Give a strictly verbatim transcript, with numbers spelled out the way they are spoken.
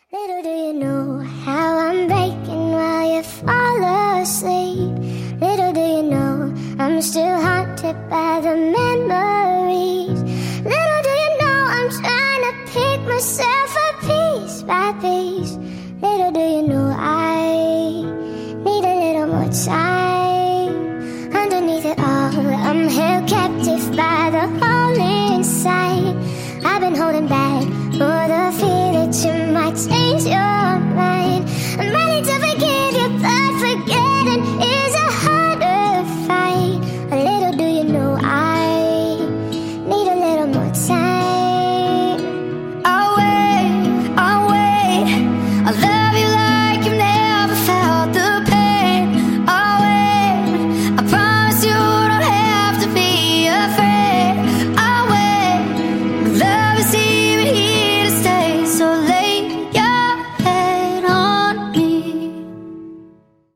Little do you know how I'm breaking while you fall asleep. Little do you know I'm still haunted by the memories. Little do you know I'm trying to pick myself up piece by piece. Little do you know I need a little more time.